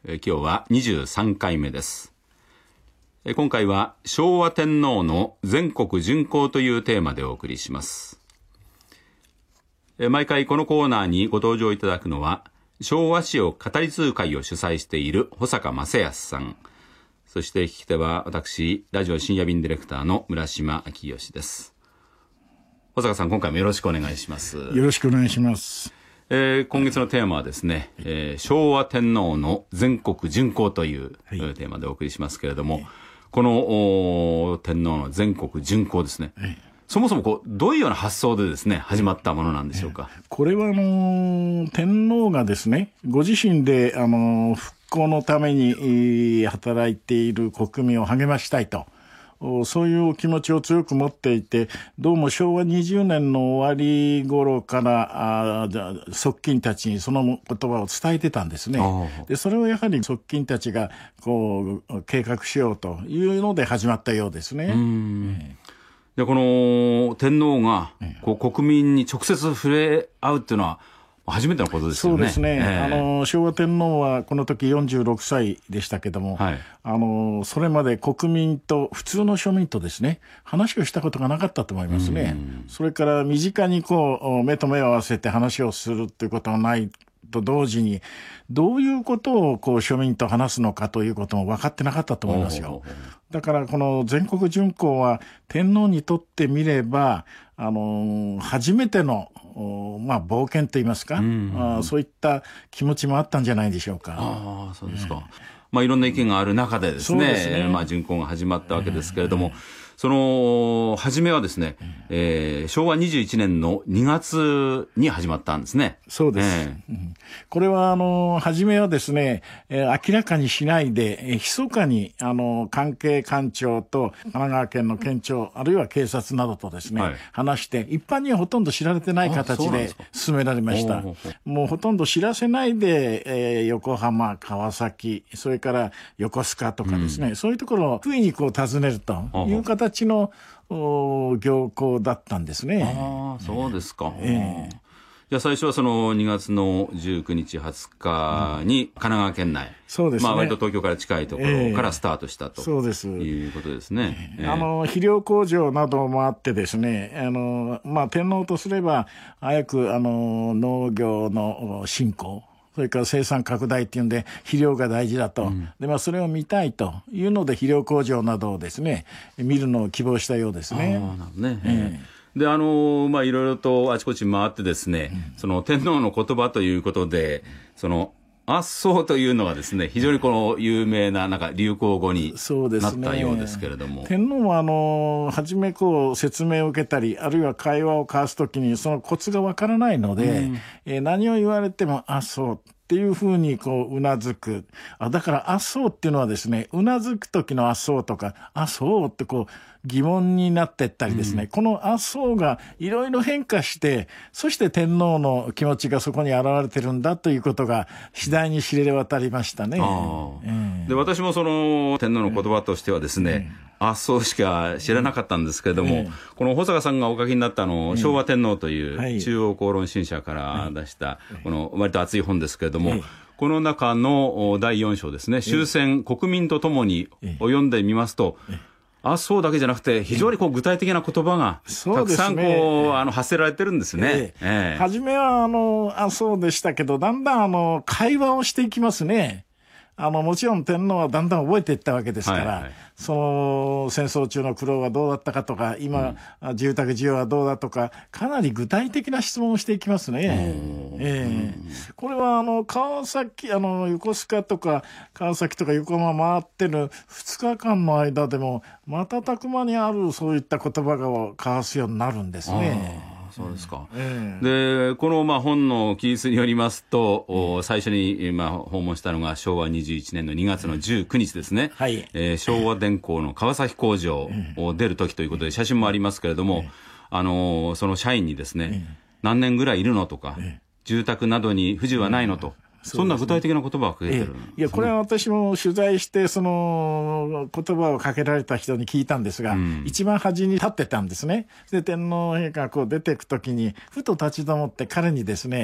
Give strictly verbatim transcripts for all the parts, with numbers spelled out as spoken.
今日はにじゅうさんかいめです。今回は昭和天皇の全国巡幸というテーマでお送りします。毎回このコーナーにご登場いただくのは昭和史を語り継ぐ会を主催している保坂正康さん、そして聞き手は私ラジオ深夜便ディレクターの村島明義です。保坂さん、今回もよろしくお願いします。 よろしくお願いします。 えー、今月のテーマはですね、えー、昭和天皇の全国巡幸という、はい、テーマでお送りしますけれども、はい、この天皇の全国巡幸ですね、はい、そもそもこうどういうような発想でですね始まったものなんでしょうか。 これはあの天皇がですね、ご自身であの復興のために働いている国民を励ましたいと、そういう気持ちを強く持っていて、どうもしょうわにじゅうねんの終わり頃からあ側近たちにその言葉を伝えてたんですね。でそれをやはり側近たちがこう計画しようというので始まったようですね。 うん、えー、でこの天皇がこう国民に直接触れ合うっていうのは初めてのことですよね。 そうですね、 えー、 あの昭和天皇はこの時よんじゅうろくさいでしたけども、はい、あのそれまで国民と普通の庶民とですね話をしたことがなかったと思いますね。それから身近にこう目と目を合わせて話をするということはないと同時に、どういうことをこう庶民と話すのかということも分かってなかったと思いますよ。だからこの全国巡幸は天皇にとってみればあの初めてのまあ、冒険といいますか、うんうん、あそういった気持ちもあったんじゃないでしょうか。 ああ、そうですか。えーまあ、いろんな意見がある中でですね、ですね、まあ、巡幸が始まったわけですけれども、えー、その初めはですね、えー、しょうわにじゅういちねんのにがつに始まったんですね。 そうです、えーうん、これはあの初めはですね、えー、明らかにしないで、えー、密かにあの関係官庁と神奈川県の県庁あるいは警察などとですね、はい、話して一般にはほとんど知られてない形で進められました。もうほとんど知らせないで、えー、横浜、川崎、それから横須賀とかですね、うん、そういうところを不意にこう訪ねるという形の行幸だったんですね。 ああ、そうですか。 えーじゃあ最初はそのにがつのじゅうくにちはつかに神奈川県内、 そうですね、 まあ、割と東京から近いところからスタートしたと、 えー、そうですいうことですね。 えー、あの肥料工場などもあってですね、あの、まあ、天皇とすれば早くあの農業の振興、それから生産拡大っていうんで肥料が大事だと、うん、でまあ、それを見たいというので肥料工場などをですね見るのを希望したようですね。 あ、なるほどね。えーで、あの、まあ、いろいろとあちこち回ってですね、うん、その天皇の言葉ということで、その、圧奏というのはですね、非常にこの有名な、なんか流行語になったようですけれども。 ね、天皇は、あの、初めこう説明を受けたり、あるいは会話を交わすときに、そのコツがわからないので、うん、えー、何を言われても、あ、そうっていうふうにこう、うなずく。あ、だから、あ、そうっていうのはですね、うなずくときのあ、そうとか、あ、そうってこう、疑問になっていったりですね、うん、このあ、そうがいろいろ変化して、そして天皇の気持ちがそこに現れてるんだということが次第に知れ渡りましたね。 あ、えー、で私もその天皇の言葉としてはですね、えー、あ、そうしか知らなかったんですけれども、えー、この保坂さんがお書きになったの、えー、昭和天皇という中央公論新社から出したこの割と厚い本ですけれども、えー、この中のだいよん章ですね、終戦国民とともにを読んでみますと、えーえーあ、そうだけじゃなくて非常にこう具体的な言葉がたくさんこう、ね、あの発せられてるんですね。 ええええ、初めはあのあそうでしたけど、だんだんあの会話をしていきますね。あのもちろん天皇はだんだん覚えていったわけですから、はいはい、その戦争中の苦労はどうだったかとか、今、うん、住宅需要はどうだとか、かなり具体的な質問をしていきますね。えー、これはあの川崎、あの横須賀とか川崎とか横浜回ってるふつかかんの間でも瞬く間にあるそういった言葉が交わすようになるんですね。 そうですか。 えー、でこのまあ本の記述によりますと、えー、最初にまあ訪問したのがしょうわにじゅういちねんのにがつのじゅうくにちですね、 はいえー、昭和電工の川崎工場を出る時ということで写真もありますけれども、えーあのー、その社員にですね、えー、何年ぐらいいるのとか、えー、住宅などに不自由はないのと、そんな具体的な言葉をかけてる、 ええ、いやこれは私も取材してその言葉をかけられた人に聞いたんですが、うん、一番端に立ってたんですね。で天皇陛下がこう出ていくときにふと立ち止まって彼にですね、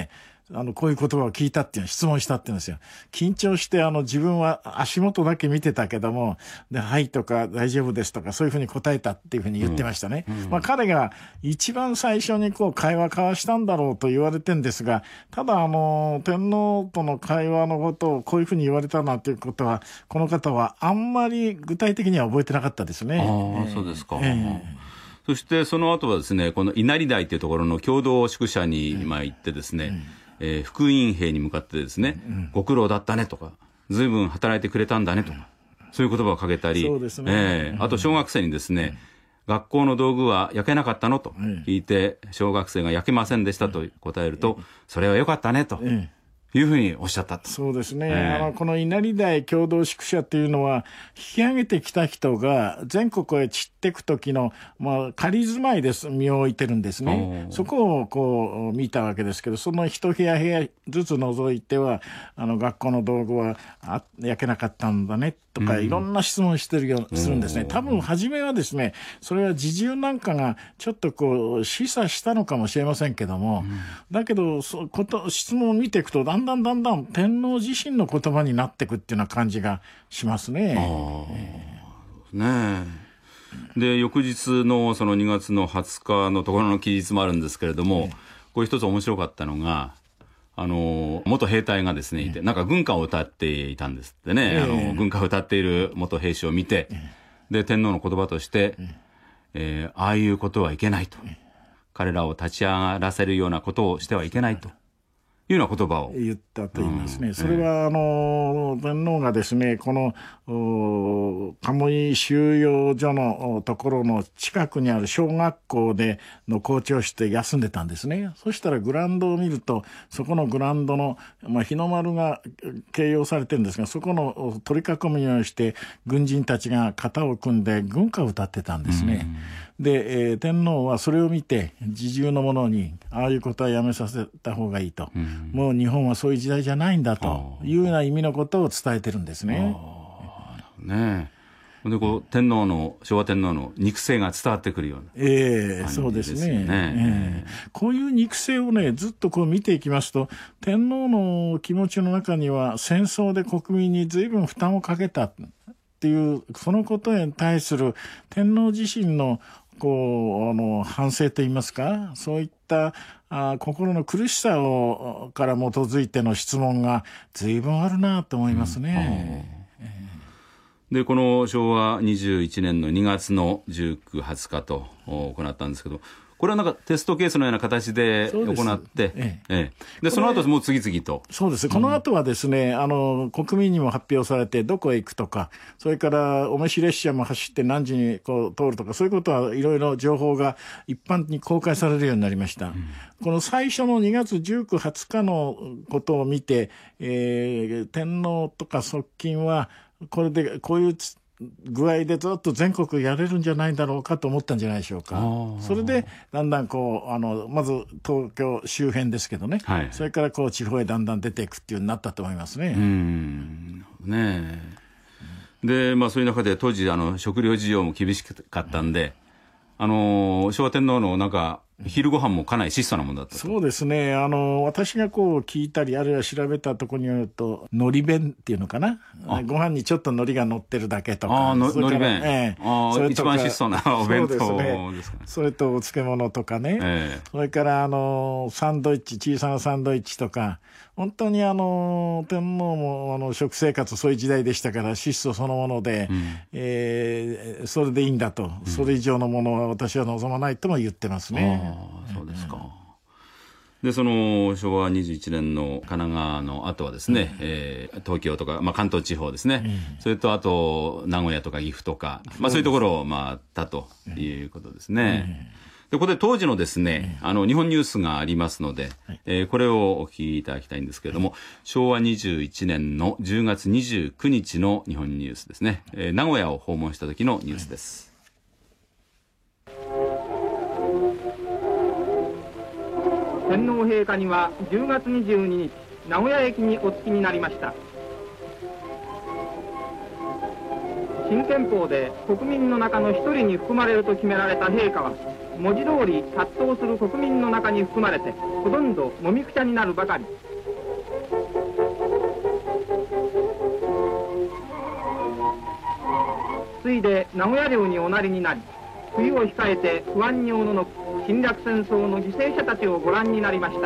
あのこういう言葉を聞いたっていうの質問したっていうんですよ。緊張してあの自分は足元だけ見てたけども、ではいとか大丈夫ですとかそういうふうに答えたっていうふうに言ってましたね。うんうん、まあ、彼が一番最初にこう会話交わしたんだろうと言われてんですが、ただあの天皇との会話のことをこういうふうに言われたなんていうことはこの方はあんまり具体的には覚えてなかったですね。 あ、えー、そうですか。えーそしてその後はですね、この稲荷台というところの共同宿舎に今行ってですね、うんえー、復員兵に向かってですね、うん、ご苦労だったねとか、ずいぶん働いてくれたんだねとか、そういう言葉をかけたり、そうですね、えー、あと小学生にですね、うん、学校の道具は焼けなかったのと聞いて、小学生が焼けませんでしたと答えると、それはよかったねと。うんいうふうにおっしゃったと。 そうですね。えー、あのこの稲荷台共同宿舎っていうのは引き上げてきた人が全国へ散っていく時の、まあ、仮住まいです身を置いてるんですね。そこをこう見たわけですけど、その一部屋部屋ずつ除いてはあの学校の道具はあ焼けなかったんだねとか、うん、いろんな質問してるよするんですね。多分初めはですね、それは侍従なんかがちょっとこう示唆したのかもしれませんけども、うん、だけどそこと質問を見ていくとだんだんだんだん天皇自身の言葉になっていくっていうような感じがしますね。 あえー、ねえ。で翌日のそのにがつのはつかのところの記述もあるんですけれども、えー、これ一つ面白かったのが、あの元兵隊がですねいて、なんか軍歌を歌っていたんですってね、えー、あの軍歌を歌っている元兵士を見て、で天皇の言葉として、えー、ああいうことはいけないと、彼らを立ち上がらせるようなことをしてはいけないというような言葉を言ったと言いますね。うん、それは、あの天皇がですね、この鴨居収容所のところの近くにある小学校での校長室で休んでたんですね。そしたらグラウンドを見ると、そこのグラウンドの、まあ、日の丸が掲揚されてるんですが、そこの取り囲みをして軍人たちが肩を組んで軍歌を歌ってたんですね。うん、で、えー、天皇はそれを見て侍従の者にああいうことはやめさせた方がいいと。うん、もう日本はそういう時代じゃないんだというような意味のことを伝えてるんですね。 ねえ。でこう天皇の昭和天皇の肉声が伝わってくるような、 えー、そうですね。えー、こういう肉声をねずっとこう見ていきますと、天皇の気持ちの中には戦争で国民に随分負担をかけたっていうそのことに対する天皇自身のこうあの反省といいますか、そういったあ心の苦しさをから基づいての質問が随分あるなと思いますね。うんえー、でこの昭和にじゅういちねんのにがつのじゅうく、はつかと行ったんですけど、これはなんかテストケースのような形で行って、ええええ、でその後もう次々と。 そうです。この後はですね、うん、あの国民にも発表されてどこへ行くとか、それからお召し列車も走って何時にこう通るとか、そういうことはいろいろ情報が一般に公開されるようになりました。うん、この最初のにがつじゅうく、はつかのことを見て、えー、天皇とか側近はこれでこういう具合でずっと全国やれるんじゃないんだろうかと思ったんじゃないでしょうか。それでだんだんこうあのまず東京周辺ですけどね、はい、それからこう地方へだんだん出ていくっていうようになったと思いますね。 うんねえ。で、まあ、そういう中で当時あの食料事情も厳しかったんで、あの昭和天皇のなんか昼ご飯もかなり質素なものだったと。 そうですね。あの私がこう聞いたりあるいは調べたところによると、海苔弁っていうのかな、ご飯にちょっと海苔が乗ってるだけとか。 ああ、の海苔弁、ええ、あそれ一番質素なお弁当ですね。ですかね。 それとお漬物とかね、ええ、それからあのサンドイッチ、小さなサンドイッチとか、本当にあの天皇もあの食生活そういう時代でしたから質素そのもので、うん、えー、それでいいんだと、うん、それ以上のものは私は望まないとも言ってますね。 あ、そうですか。でその昭和にじゅういちねんの神奈川の後はですね、うん、えー、東京とか、まあ、関東地方ですね、うん、それとあと名古屋とか岐阜とか、まあ、そういうところを回ったということですね。うんうん、でここで当時のですね、うん、あの日本ニュースがありますので、はい、えー、これをお聞きいただきたいんですけれども、はい、昭和にじゅういちねんのじゅうがつにじゅうくにちの日本ニュースですね、えー、名古屋を訪問した時のニュースです。はい、 天皇陛下にはじゅうがつにじゅうににち名古屋駅にお着きになりました。新憲法で国民の中の一人に含まれると決められた陛下は、 文字通り殺到する国民の中に含まれてほとんどもみくちゃになるばかり。ついで名古屋領におなりになり、冬を控えて不安におののく侵略戦争の犠牲者たちをご覧になりました。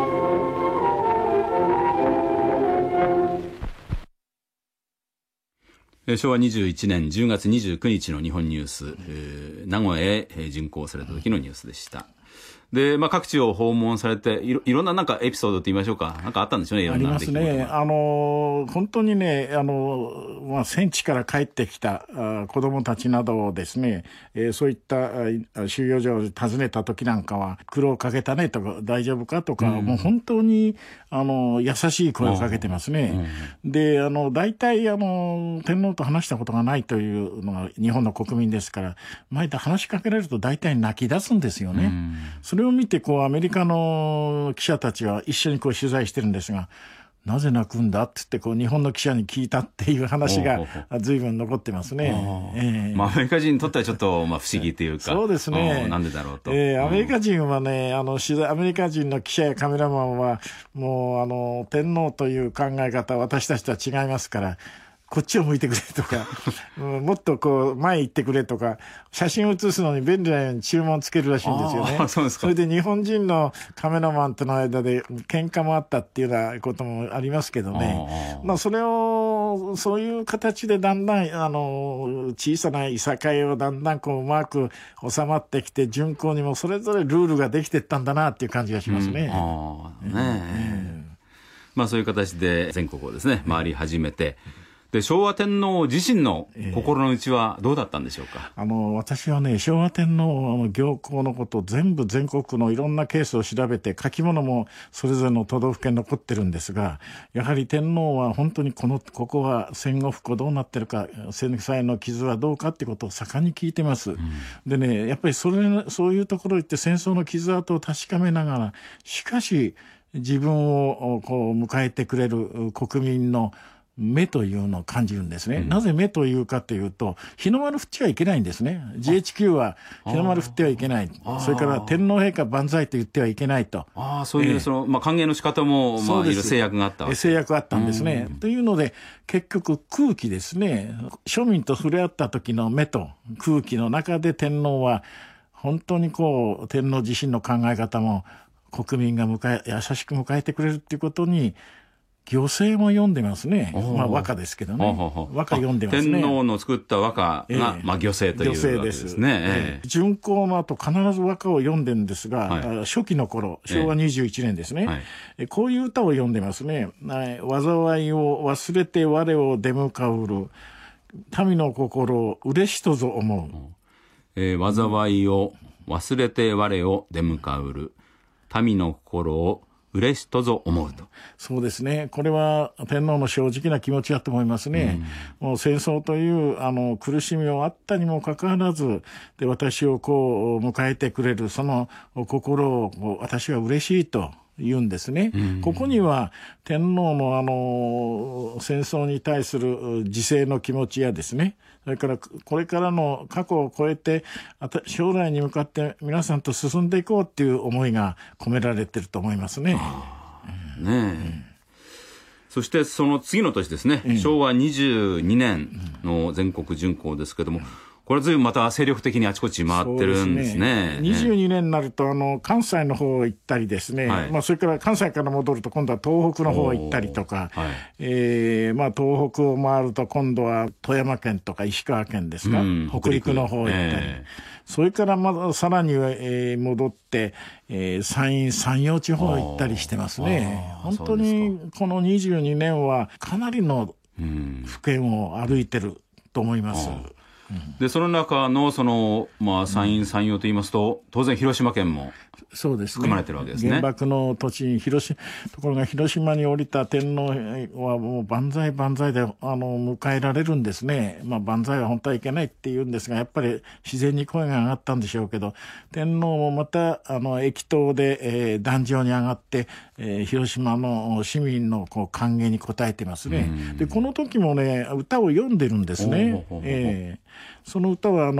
しょうわにじゅういちねんじゅうがつにじゅうくにちの日本ニュース、えー、名古屋へ巡航された時のニュースでした。で、まあ、各地を訪問されていろ、いろんななんかエピソードって言いましょうか、なんかあったんでしょうね、いろんな出来事が。ありますね。 あの、本当にね、あの、まあ、戦地から帰ってきたあ子供たちなどをですね、えー、そういった収容所を訪ねた時なんかは、苦労かけたねとか、大丈夫かとか、うん、もう本当に、あの、優しい声をかけてますね。うん、で、あの、大体、あの、天皇と話したことがないというのが日本の国民ですから、前で話しかけられると大体泣き出すんですよね。うん、それを見て、こう、アメリカの記者たちは一緒にこう取材してるんですが、なぜ泣くんだって言って、こう、日本の記者に聞いたっていう話が随分残ってますね。 えー、まあ、アメリカ人にとってはちょっと、まあ、不思議というか。 そうですね。 なんでだろうと。 えー、アメリカ人はね、あの、取材、アメリカ人の記者やカメラマンは、もう、あの、天皇という考え方、私たちとは違いますから、こっちを向いてくれとか、うん、もっとこう前行ってくれとか、写真を写すのに便利なように注文つけるらしいんですよね。 あ、そうですか。 それで日本人のカメラマンとの間で喧嘩もあったっていうようなこともありますけどね。あまあそれを、そういう形でだんだん、あの、小さないさかいをだんだんこううまく収まってきて、巡航にもそれぞれルールができていったんだなっていう感じがしますね。うん、 あねえ、うん、まあそういう形で全国をですね、回り始めて、で、昭和天皇自身の心の内はどうだったんでしょうか。 えー、あの、私はね、昭和天皇の行幸のことを全部全国のいろんなケースを調べて、書き物もそれぞれの都道府県残ってるんですが、やはり天皇は本当にこの、ここは戦後復興どうなってるか、戦災の傷はどうかってことを盛んに聞いてます。うん、でね、やっぱりそれ、そういうところ行って戦争の傷跡を確かめながら、しかし自分をこう迎えてくれる国民の目というのを感じるんですね。うん、なぜ目というかというと、日の丸振ってはいけないんですね。ジーエイチキュー は日の丸振ってはいけない。それから天皇陛下万歳と言ってはいけないと。 ああ、そういう、えー、その、まあ、歓迎の仕方も、まあ、いろ制約があったわけ。 制約あったんですね。というので、結局空気ですね。庶民と触れ合った時の目と空気の中で天皇は、本当にこう、天皇自身の考え方も国民が迎え、優しく迎えてくれるっていうことに、御製も読んでますね。まあ和歌ですけどね。和歌読んでますね。 天皇の作った和歌が、えー、まあ御製というわけですね。 えー、巡行の後必ず和歌を読んでるんですが、はい、初期の頃、しょうわにじゅういちねんですね。はい、こういう歌を読んでますね。災いを忘れて我を出迎うる、民の心を嬉しとぞ思う。 えー、災いを忘れて我を出迎うる、民の心を嬉しとぞ思うと。 そうですね。これは天皇の正直な気持ちだと思いますね。うん、もう戦争というあの苦しみをあったにもかかわらず、で私をこう迎えてくれるその心をこう私は嬉しいと言うんですね。うん、ここには天皇のあの戦争に対する自制の気持ちやですね、それからこれからの過去を超えて将来に向かって皆さんと進んでいこうっていう思いが込められていると思いますね。 うん、ねえ、うん、そしてその次の年ですね、うん、しょうわにじゅうにねんの全国巡行ですけども、うん、これずいぶんまた精力的にあちこち回ってるんですね。 そうですね。にじゅうにねんになると、あの、関西の方行ったりですね。はい、まあ、それから関西から戻ると、今度は東北の方行ったりとか、はい、えー、まあ、東北を回ると、今度は富山県とか石川県ですか、うん、北陸の方行ったり。えー、それからまださらに、えー、戻って、えー、山陰、山陽地方行ったりしてますね。本当に、このにじゅうにねんは、かなりの府県を歩いてると思います。 でその中のその、まあ、山陰山陽といいますと、当然広島県も含まれてるわけですね。 原爆の土地に広島、ところが広島に降りた天皇はもう万歳万歳であの迎えられるんですね。まあ万歳は本当はいけないって言うんですが、やっぱり自然に声が上がったんでしょうけど、天皇もまたあの駅頭で、えー、壇上に上がって、えー、広島の市民のこう歓迎に応えてますね。でこの時もね歌を読んでるんですね。えーその歌はあの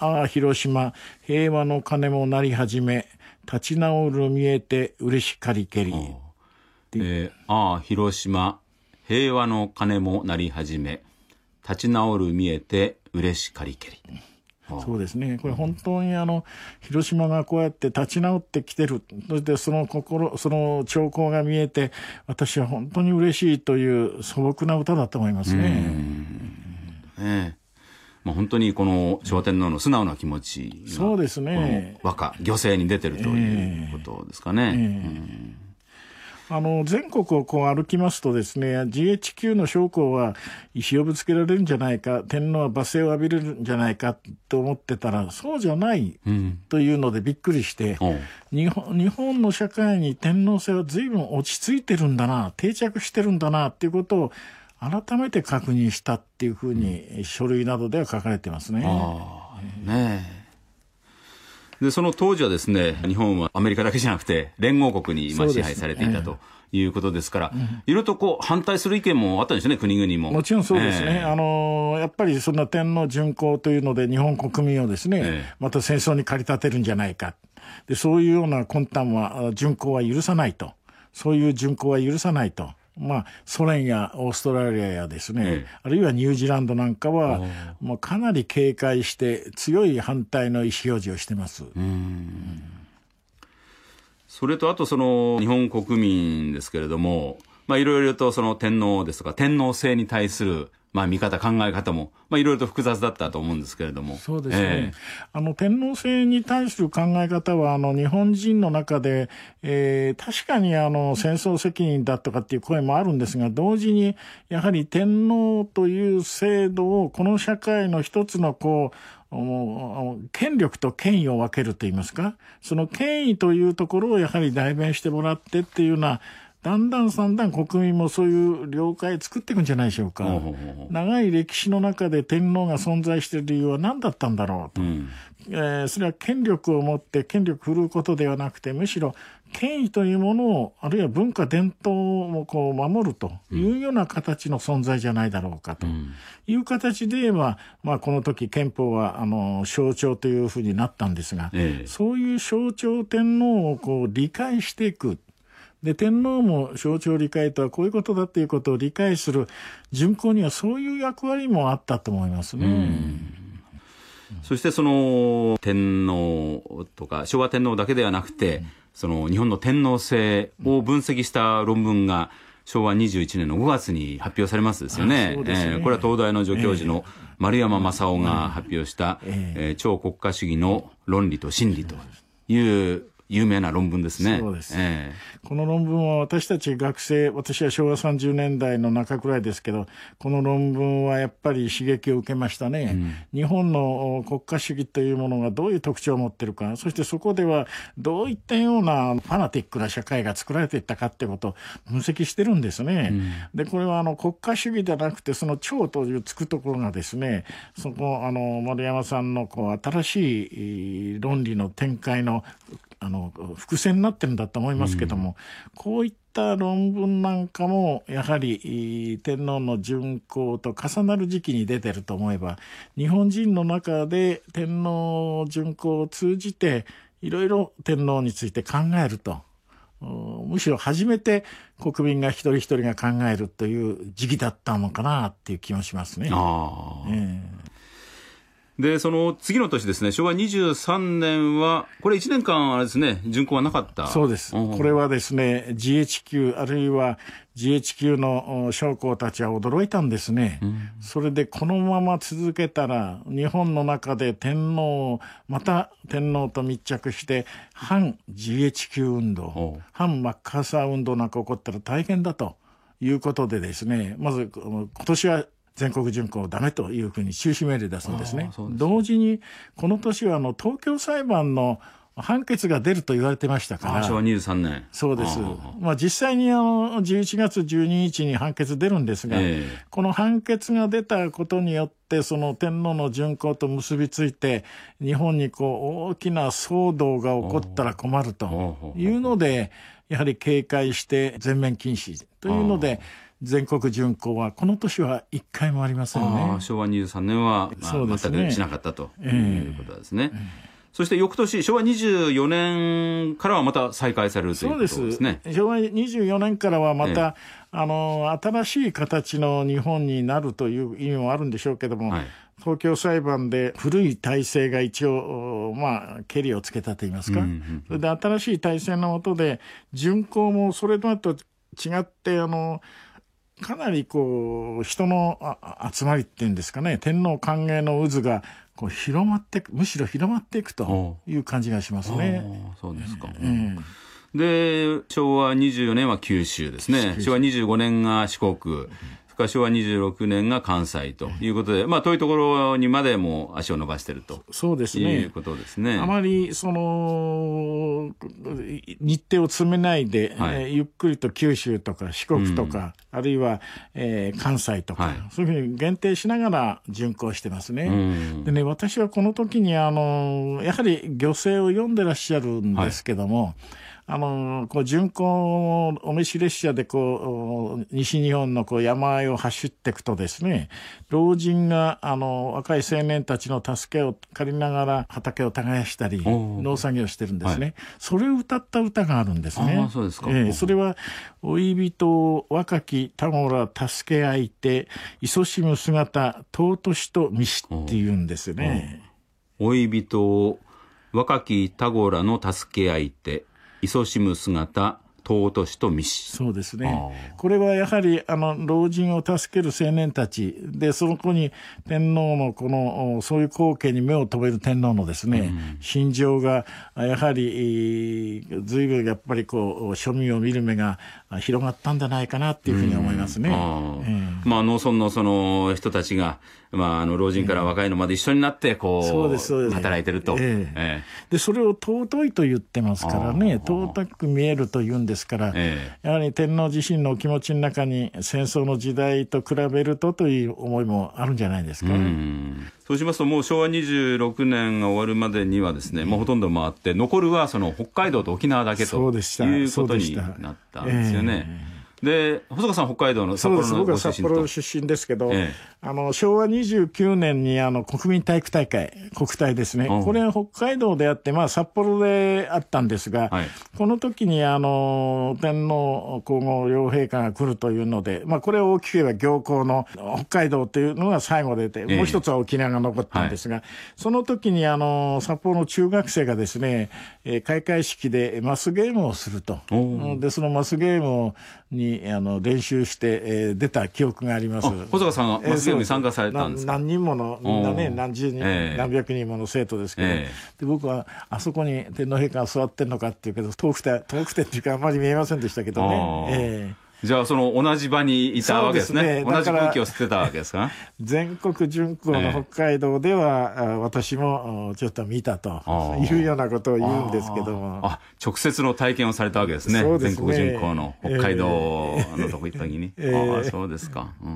ああ広島平和の鐘も鳴り始め立ち直る見えて嬉しかりけり、 えー、ああ広島平和の鐘も鳴り始め立ち直る見えて嬉しかりけり。 そうですね。これ本当にあの広島がこうやって立ち直ってきてる。そしてその心、その兆候が見えて、私は本当に嬉しいという素朴な歌だと思いますね。 うん、ねえ、まあ、本当にこの昭和天皇の素直な気持ちが、 そうですね。 和歌漁政に出てるということですかね。えーえーうんあの全国をこう歩きますとですね ジーエイチキュー の将校は石をぶつけられるんじゃないか、天皇は罵声を浴びれるんじゃないかと思ってたらそうじゃないというのでびっくりして、うん、日本、日本の社会に天皇制は随分落ち着いてるんだな、定着してるんだなっていうことを改めて確認したっていうふうに書類などでは書かれてますね。 あー、ねえ。でその当時はですね、日本はアメリカだけじゃなくて連合国に今支配されていたということですから、いろいろとこう反対する意見もあったんですね、国々も。 もちろんそうですね、えー、あのやっぱりそんな天皇巡幸というので日本国民をですね、えー、また戦争に駆り立てるんじゃないか、でそういうような魂胆は巡幸は許さないと、そういう巡幸は許さないと。まあ、ソ連やオーストラリアやですね、ええ、あるいはニュージーランドなんかはもうかなり警戒して強い反対の意思表示をしてます。うーん、うん、 それとあとその日本国民ですけれども、まあ、いろいろとその天皇ですとか天皇制に対するまあ見方考え方もまあいろいろと複雑だったと思うんですけれども。 そうですね、えー、あの天皇制に対する考え方はあの日本人の中で、えー、確かにあの戦争責任だとかっていう声もあるんですが、同時にやはり天皇という制度をこの社会の一つのこう権力と権威を分けるといいますか、その権威というところをやはり代弁してもらってっていうような、だんだんだんだん国民もそういう了解を作っていくんじゃないでしょうか。長い歴史の中で天皇が存在している理由は何だったんだろうと、うんえー、それは権力を持って権力振るうことではなくて、むしろ権威というものをあるいは文化伝統をこう守るというような形の存在じゃないだろうかという形で言えば、まあ、この時憲法はあの象徴というふうになったんですが、ええ、そういう象徴天皇をこう理解していく。で天皇も象徴理解とはこういうことだということを理解する巡幸にはそういう役割もあったと思いますね。うん、 そしてその天皇とか昭和天皇だけではなくて、うん、その日本の天皇制を分析した論文が昭和にじゅういちねんのごがつに発表されますですよね。そうですね、えー、これは東大の助教授の丸山正夫が発表した、えーえー、超国家主義の論理と真理という有名な論文ですね。 そうです、えー、この論文は私たち学生、私は昭和さんじゅうねんだいの中くらいですけど、この論文はやっぱり刺激を受けましたね、うん、日本の国家主義というものがどういう特徴を持っているか、そしてそこではどういったようなファナティックな社会が作られていったかってことを分析してるんですね、うん、でこれはあの国家主義ではなくて、その超というつくところがですね、そこあの丸山さんのこう新しい論理の展開のあの伏線になってるんだと思いますけども、うん、こういった論文なんかもやはり天皇の巡幸と重なる時期に出てると思えば、日本人の中で天皇巡幸を通じていろいろ天皇について考えると、むしろ初めて国民が一人一人が考えるという時期だったのかなっていう気もしますね。あ、えーでその次の年ですね、昭和にじゅうさんねんはこれいちねんかんあれですね、巡幸はなかった。 そうです、これはですね ジーエイチキュー あるいは ジーエイチキュー の将校たちは驚いたんですね、うん、それでこのまま続けたら日本の中で天皇また天皇と密着して反 ジーエイチキュー 運動、反マッカーサー運動なんか起こったら大変だということでですね、まず今年は全国巡幸ダメというふうに中止命令出すんですね。そうですね。同時にこの年はあの東京裁判の判決が出ると言われてましたから。 昭和にじゅうさんねん。 そうです。まあ実際にあのじゅういちがつじゅうににちに判決出るんですが、えー、この判決が出たことによってその天皇の巡幸と結びついて日本にこう大きな騒動が起こったら困るというので、やはり警戒して全面禁止というので。 全国巡行はこの年はいっかいもありませんね。 あ、昭和にじゅうさんねんは、まあ、そうですね、全くしなかったということですね。えーえー、そして翌年昭和にじゅうよねんからはまた再開されるということですね。 そうです。昭和にじゅうよねんからはまた、えー、あの新しい形の日本になるという意味もあるんでしょうけども、はい、東京裁判で古い体制が一応、まあ、ケリをつけたといいますか、うんうんうん、それで新しい体制の下で巡行もそれとと違ってあのかなりこう人の集まりっていうんですかね、天皇歓迎の渦がこう広まってむしろ広まっていくという感じがしますね。 そうですか、えーで昭和にじゅうよねんは九州ですね。昭和にじゅうごねんが四国、それから昭和にじゅうろくねんが関西ということで、まあ、遠いところにまでも足を伸ばしていると、 そうですね、 いうことですね。 あまりその日程を詰めないで、はい、えー、ゆっくりと九州とか四国とか、うん、あるいは、えー、関西とか、はい、そういうふうに限定しながら巡行してますね。うん、でね、私はこの時にあのやはり漁政を読んでらっしゃるんですけども、はい、あのこう巡行お召し列車でこう西日本のこう山あいを走っていくとですね、老人があの若い青年たちの助けを借りながら畑を耕したり農作業してるんですね、はい、それを歌った歌があるんですね。 あ、そうですか。 えー、それは老い人若き田子ら助け合いて勤しむ姿尊しと見しっていうんですよね。 老い人若き田子らの助け合いて勤しむ姿尊しと見し。 そうですね。これはやはりあの老人を助ける青年たちで、その子に天皇のこのそういう光景に目を留める天皇のですね、うん、心情がやはり随分やっぱりこう庶民を見る目が広がったんじゃないかなっていうふうに思いますね。うん、 あ、えー、まあ農村のその人たちが、まあ、あの老人から若いのまで一緒になってこう、そうですそうです、働いてると、えーえー、でそれを尊いと言ってますからね、尊く見えると言うんですから、えー、やはり天皇自身のお気持ちの中に戦争の時代と比べるとという思いもあるんじゃないですか。うん、 そうしますともう昭和にじゅうろくねんが終わるまでにはですね、もうほとんど回って残るはその北海道と沖縄だけということになったんですよね。で細川さん北海道の札幌のご出身と。 そうです、僕は札幌出身ですけど、ええ、あの昭和にじゅうきゅうねんにあの国民体育大会国体ですね、これは北海道であって、まあ、札幌であったんですが、はい、この時にあの天皇皇后両陛下が来るというので、まあ、これを大きく言えば行幸の北海道というのが最後でて、もう一つは沖縄が残ったんですが、はい、その時にあの札幌の中学生がですね、えー、開会式でマスゲームをすると。でそのマスゲームにあの練習して、えー、出た記憶があります。 細川さんがマスゲームに参加されたんですか。 えー、何人ものみんなね、何十人、えー、何百人もの生徒ですけど、えー、で僕はあそこに天皇陛下が座ってるのかっていうけど、遠くて遠くてっていうかあまり見えませんでしたけどね。えーじゃあその同じ場にいたわけですね。ですね、同じ空気を吸ってたわけですか。 全国巡行の北海道では、えー、私もちょっと見たというようなことを言うんですけども、 あ、直接の体験をされたわけですね。そうですね、全国巡行の北海道のとこ行った時に、えー、あ、そうですか。うん、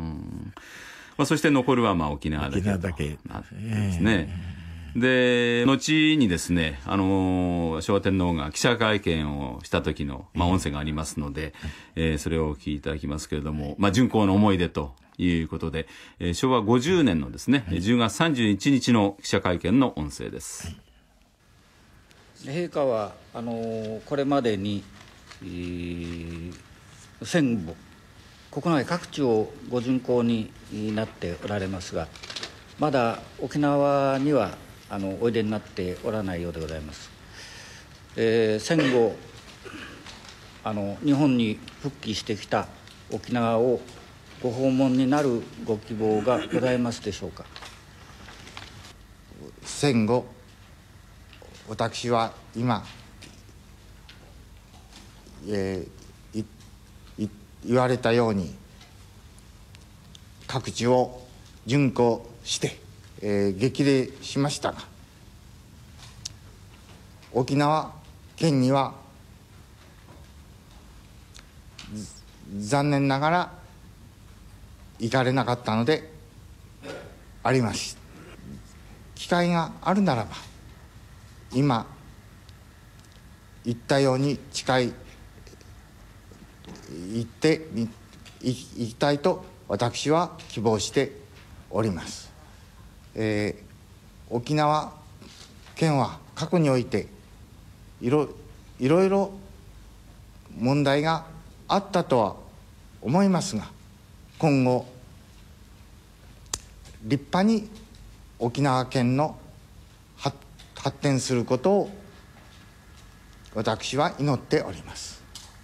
まあ、そして残るはまあ沖縄だけ沖縄だけなんですね。えーで後にですね、あの昭和天皇が記者会見をした時の、まあ、音声がありますので、えー、それをお聞きいただきますけれども、まあ、巡行の思い出ということで、えー、昭和ごじゅうねんのですね、じゅうがつさんじゅういちにちの記者会見の音声です。 陛下はあのこれまでに、えー、戦後国内各地をご巡行になっておられますが、まだ沖縄にはあのおいでになっておらないようでございます。えー、戦後あの日本に復帰してきた沖縄をご訪問になるご希望がございますでしょうか。 戦後私は今、えー、いい言われたように各地を巡行してえー、激励しましたが、沖縄県には残念ながら行かれなかったのであります。機会があるならば今言ったように近い行っていきたいと私は希望しております。えー、沖縄県は過去においていろいろいろ問題があったとは思いますが、今後立派に沖縄県の発展することを私は祈っております。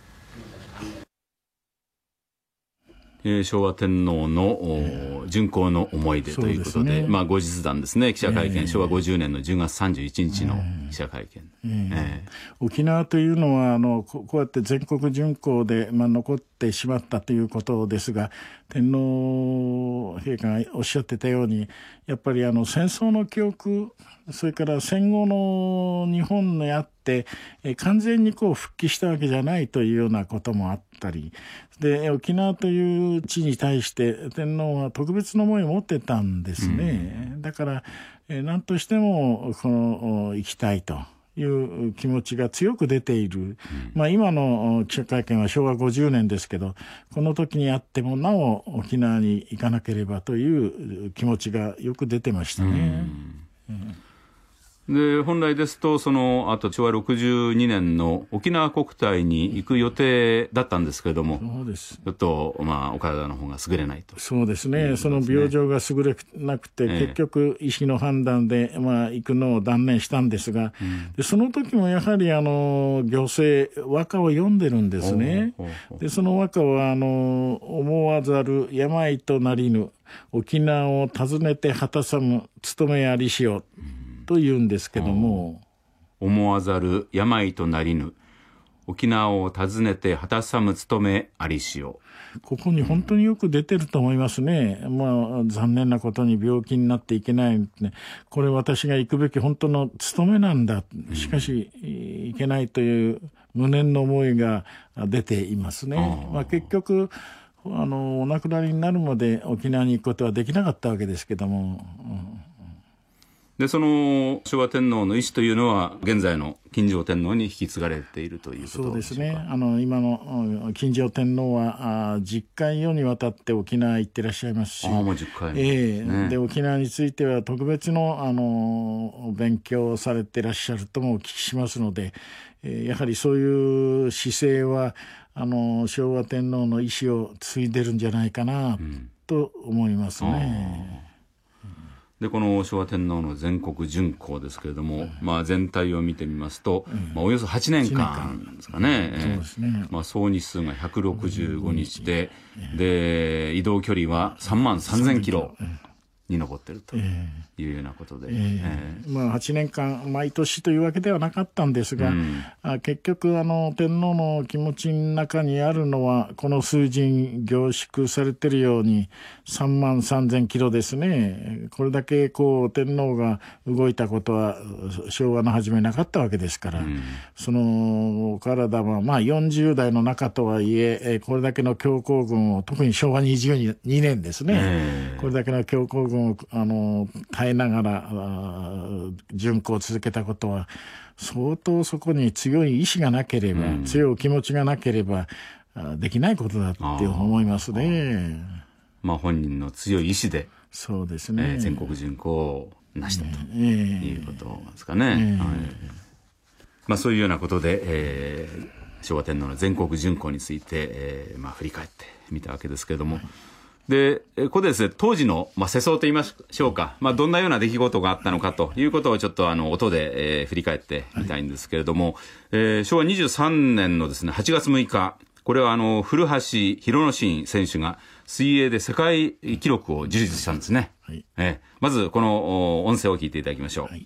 えー、昭和天皇の、えー、巡行の思い出ということで、ね、まあ後日談ですね、記者会見、えー、昭和ごじゅうねんのじゅうがつさんじゅういちにちの記者会見、えーえー、沖縄というのはあのこうやって全国巡行で、まあ、残ってしまったということですが、天皇陛下がおっしゃってたように、やっぱりあの戦争の記憶、それから戦後の日本にあってえ完全にこう復帰したわけじゃないというようなこともあったりで、沖縄という地に対して天皇は特別な思いを持ってたんですね、うん、だからえ何としてもこの行きたいという気持ちが強く出ている、うん、まあ、今の記者会見はしょうわごじゅうねんですけど、この時にあってもなお沖縄に行かなければという気持ちがよく出てましたね、うんうんで本来ですと、そのあとしょうわろくじゅうにねんの沖縄国体に行く予定だったんですけれども、 そうです、 ちょっと、まあ、お体の方が優れないと。 そうですね、ですね、その病状が優れなくて、えー、結局医師の判断で、まあ、行くのを断念したんですが、うん、でその時もやはりあの行政和歌を読んでるんですね。でその和歌はあの思わざる病となりぬ沖縄を訪ねて果たさむ務めありしよ、うんというんですけども、 思わざる病となりぬ沖縄を訪ねて果たさむ務めありしよ、 ここに本当によく出てると思いますね、うん、まあ残念なことに病気になっていけない、ね、これ私が行くべき本当の務めなんだ、しかし、うん、いけないという無念の思いが出ていますね。まあ、結局あのお亡くなりになるまで沖縄に行くことはできなかったわけですけども、うん、 でその昭和天皇の意思というのは現在の金城天皇に引き継がれているということでしょうか。 そうですね、あの今の金城天皇はじゅっかい以上にわたって沖縄行ってらっしゃいますし、 あもうじゅっかい、 えーね、で沖縄については特別の、あの勉強をされてらっしゃるともお聞きしますので、えー、やはりそういう姿勢はあの昭和天皇の意思を継いでるんじゃないかなと思いますね、 うん、でこの昭和天皇の全国巡行ですけれども、うん、まあ、全体を見てみますと、うん、まあ、およそはちねんかんですかね、 そうですね、 まあ、総日数がひゃくろくじゅうごにちで、で移動距離はさんまんさんぜんキロに上っているというようなことで、えーえーまあ、はちねんかん毎年というわけではなかったんですが、うん、あ結局あの天皇の気持ちの中にあるのはこの数字に凝縮されているようにさんまんさんぜんキロですね。これだけこう天皇が動いたことは昭和の初めなかったわけですから、うん、その体はまあよんじゅうだいの中とはいえこれだけの強行軍を、特にしょうわにじゅうにねんですね、えー、これだけの強行軍をあの耐えながら巡行を続けたことは相当そこに強い意志がなければ、うん、強い気持ちがなければできないことだって思いますね。 まあ、本人の強い意志でそうですね、 えー、全国巡行を成したということですかね、えーえーはい、まあ、そういうようなことで、えー、昭和天皇の全国巡行について、えーまあ、振り返ってみたわけですけれども、はい、でここでですね、当時の、まあ、世相と言いましょうか、まあ、どんなような出来事があったのかということをちょっとあの音で、えー、振り返ってみたいんですけれども、はい、えー、しょうわにじゅうさんねんのですねはちがつむいか、これはあの古橋広之進選手が水泳で世界記録を樹立したんですね、はい、えー、まずこの音声を聞いていただきましょう。はい、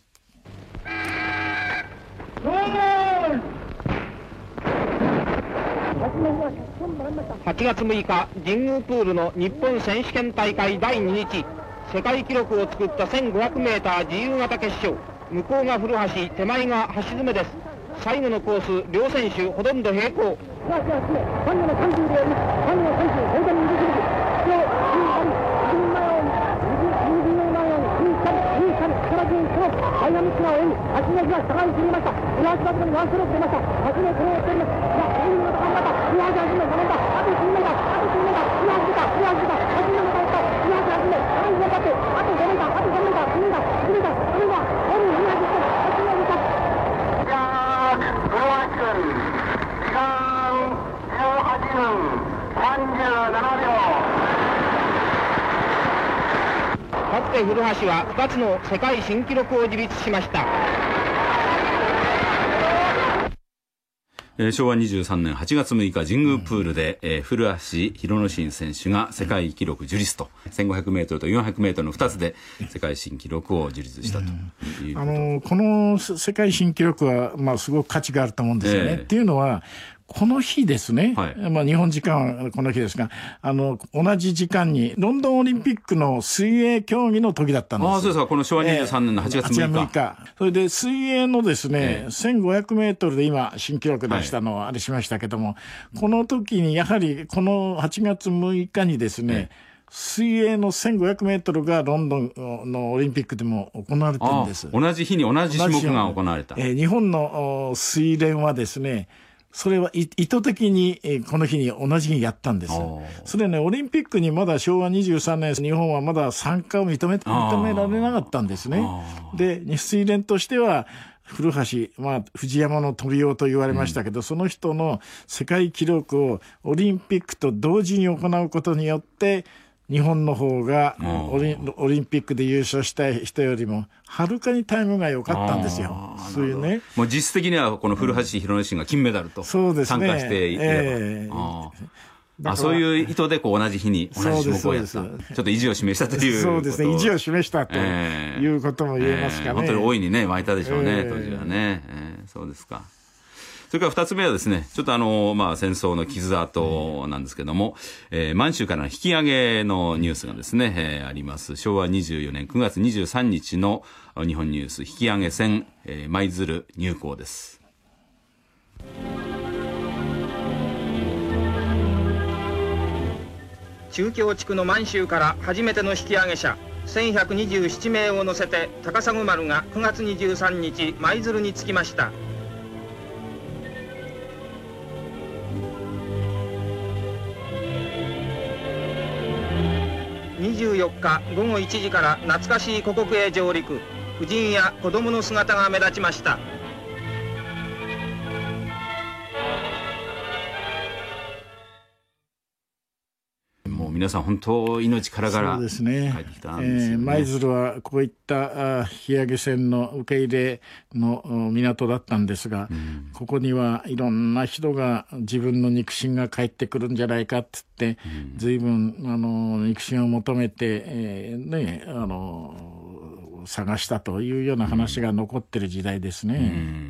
はちがつむいか、神宮プールの日本選手権大会だいににち、世界記録を作った せんごひゃくメーター 自由形決勝、向こうが古橋、手前が橋詰です。最後のコース、両選手ほとんど平行。ダイナミックな泳ぎ、はち新駅が下がりすぎました。古橋バットにワンストローク出ました。初めこうやっております。いや、いいのが頑張った。古橋はじめ、ごめんだ。あとじゅうメーター、あとじゅうメーター、古橋出た、古橋出た、初めの頑張った。古橋はじめ、さらに頑張って、あとごメーター、あとごメーター、ごメーター、ごメーター、それは、ゴール古橋です。初めの頑張った。いやー、古橋君、時間じゅうはちふんさんじゅうななびょう。かつて古橋はふたつの世界新記録を樹立しました。 えー、しょうわにじゅうさんねんはちがつむいか神宮プールで、うんえー、古橋弘之進選手が世界記録樹立と、うん、せんごひゃくメートルとよんひゃくメートルのふたつで世界新記録を樹立したということ、うん、あのこの世界新記録は、まあ、すごく価値があると思うんですよね、えー、っていうのはこの日ですね、はい、まあ日本時間はこの日ですが、あの、同じ時間に、ロンドンオリンピックの水泳競技の時だったんです。 ああ、そうですか。このしょうわにじゅうさんねんのはちがつむいか。えー、はちがつむいか。それで水泳のですね、えー、せんごひゃくメートルで今、新記録出したのはあれしましたけども、はい、この時にやはり、このはちがつむいかにですね、えー水泳のせんごひゃくメートルがロンドンのオリンピックでも行われてるんです。同じ日に同じ種目が行われた。 えー、日本の水連はですね、それは意図的にこの日に同じ日にやったんです。それね、オリンピックにまだしょうわにじゅうさんねん、日本はまだ参加を認め、認められなかったんですね。で、水連としては、古橋、まあ、藤山の飛びようと言われましたけど、うん、その人の世界記録をオリンピックと同時に行うことによって、日本の方がオリン、オリンピックで優勝した人よりもはるかにタイムが良かったんですよ。そういうね。 もう実質的にはこの古橋弘之進が金メダルと参加していて、えー、ああそういう意図でこう同じ日に同じ種目をやった。ちょっと意地を示したという。 そうですね。意地を示したということも言えますかね。えーえー、 本当に大いにね湧いたでしょうね、えー、当時はね、えー。そうですか。それから二つ目はですね、ちょっとあの、まあ、戦争の傷跡なんですけども、えー、満州からの引き上げのニュースがですね、えー、あります。しょうわにじゅうよねんくがつにじゅうさんにちの日本ニュース、引き上げ船、えー、舞鶴入港です。 中京地区の満州から初めての引き上げ者、せんひゃくにじゅうななめいを乗せて高砂丸がくがつにじゅうさんにち舞鶴に着きました。にじゅうよっかごごいちじから懐かしい故国へ上陸。婦人や子供の姿が目立ちました。 もう皆さん本当命からがら帰ってきたんですよね。 えー、舞鶴はこういった引き上げ船の受け入れの港だったんですが、うん、ここにはいろんな人が自分の肉親が帰ってくるんじゃないかって言って、うん、随分あの肉親を求めて、えーね、あの探したというような話が残ってる時代ですね。うんうん、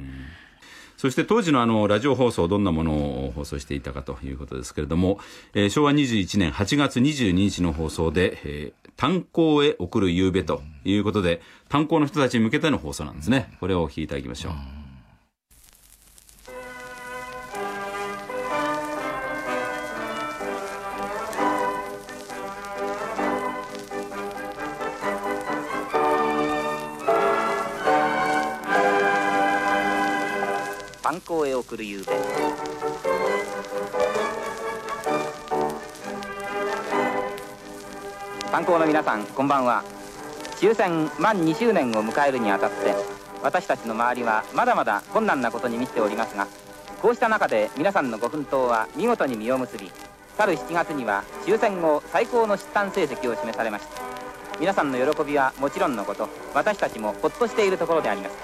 そして当時のあのラジオ放送どんなものを放送していたかということですけれども、えー、しょうわにじゅういちねんはちがつにじゅうににちの放送で、えー、炭鉱へ送る夕べということで、炭鉱の人たちに向けての放送なんですね。これをお聞きいただきましょう。 炭鉱へ送る夕べ。炭鉱の皆さん、こんばんは。終戦満にしゅうねんを迎えるにあたって、私たちの周りはまだまだ困難なことに満ちておりますが、こうした中で皆さんのご奮闘は見事に実を結び、去るしちがつには終戦後最高の出産成績を示されました。皆さんの喜びはもちろんのこと、私たちもほっとしているところであります。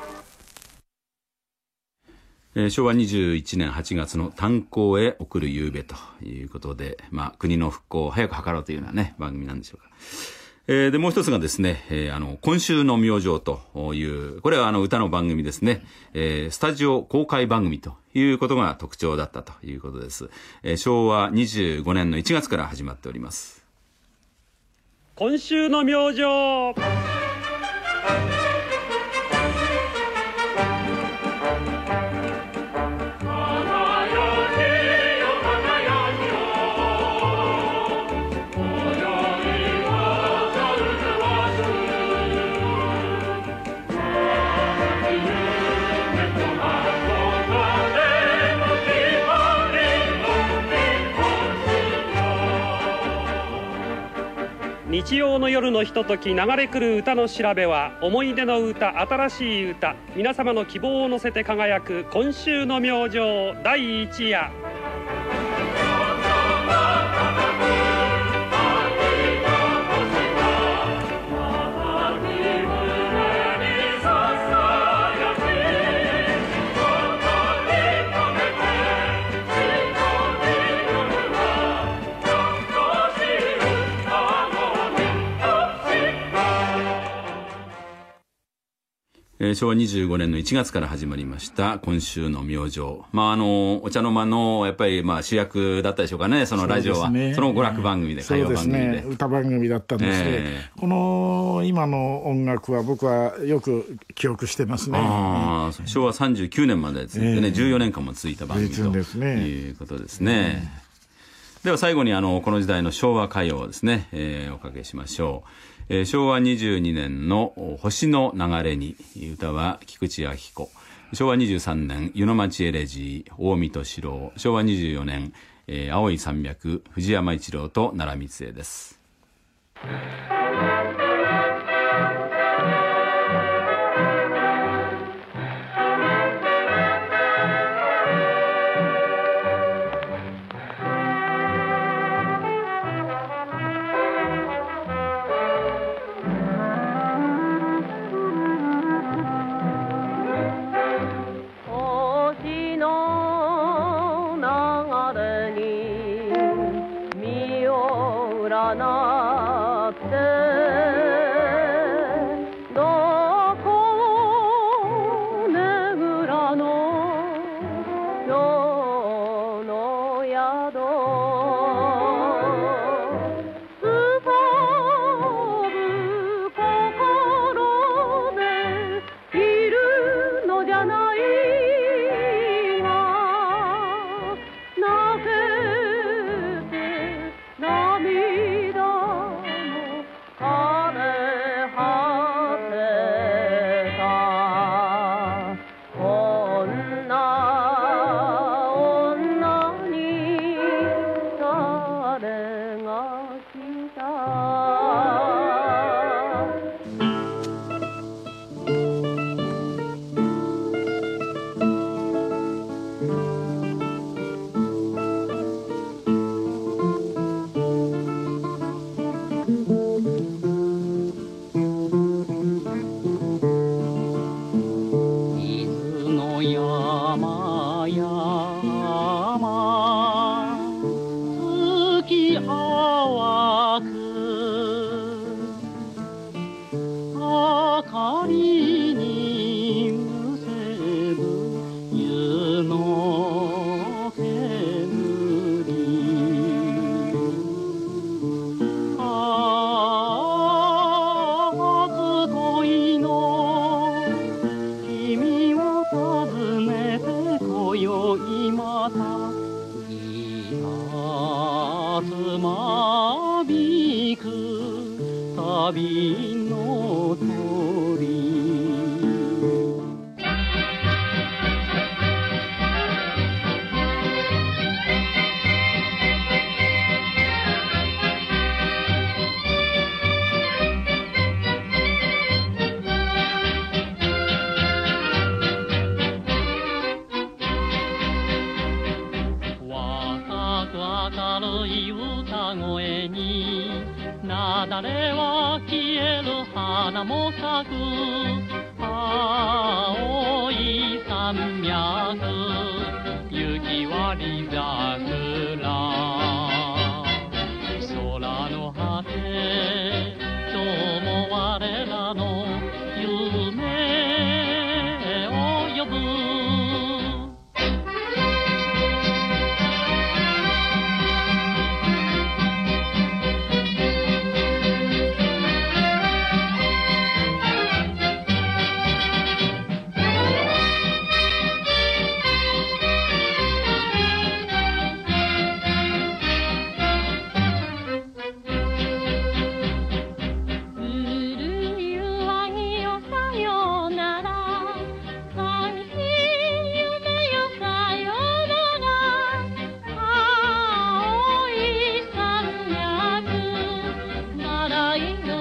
えー、しょうわにじゅういちねんはちがつの炭鉱へ送る夕べということで、まあ、国の復興を早く図ろうというようなね、番組なんでしょうか。えー、で、もう一つがですね、えー、あの、今週の明星という、これはあの、歌の番組ですね、えー、スタジオ公開番組ということが特徴だったということです。えー、しょうわにじゅうごねんのいちがつから始まっております。 今週の明星。 日曜の夜のひととき、流れ来る歌の調べは、思い出の歌、新しい歌、皆様の希望を乗せて輝く今週の明星だいいち夜。 えー、しょうわにじゅうごねんのいちがつから始まりました今週の明星。まああのお茶の間のやっぱりまあ主役だったでしょうかね、そのラジオは。そ, ね、その娯楽番組で、歌謡番組で。そうですね、 歌番組だったんですね、えー、この今の音楽は僕はよく記憶してますね。 あ、うん、しょうわさんじゅうきゅうねんまで続いてね、えー、じゅうよねんかんも続いた番組ということですね。うん、では最後にあのこの時代の昭和歌謡をですね、えー、おかけしましょう。えー、しょうわにじゅうにねんの星の流れに、歌は菊池亜希子。しょうわにじゅうさんねん湯の町エレジー大水戸四郎。しょうわにじゅうよねん、えー、青い山脈藤山一郎と奈良光恵です。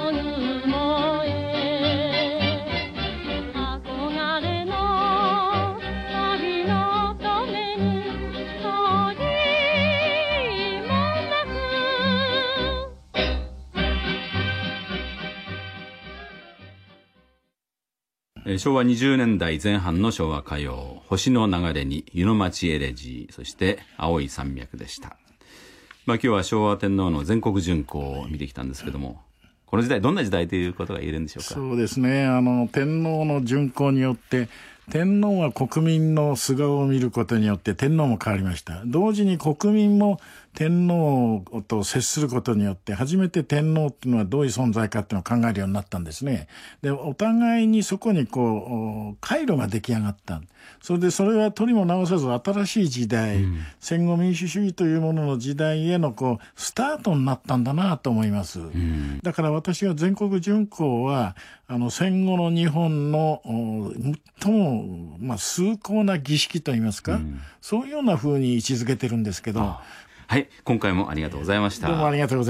しょうわにじゅうねんだいぜん半の昭和歌謡、星の流れに湯の町エレジー、そして青い山脈でした。まあ、今日は昭和天皇の全国巡行を見てきたんですけども、この時代どんな時代ということが言えるんでしょうか。 そうですね、あの天皇の巡行によって天皇は国民の素顔を見ることによって天皇も変わりました。同時に国民も天皇と接することによって初めて天皇っていうのはどういう存在かっていうのを考えるようになったんですね。で、お互いにそこにこう回路が出来上がった。それでそれはとりも直さず新しい時代、うん、戦後民主主義というものの時代へのこうスタートになったんだなと思います、うん、だから私は全国巡行はあの戦後の日本の最も、まあ、崇高な儀式といいますか、うん、そういうような風に位置づけてるんですけど。 はい、今回もありがとうございました。 どうもありがとうございました。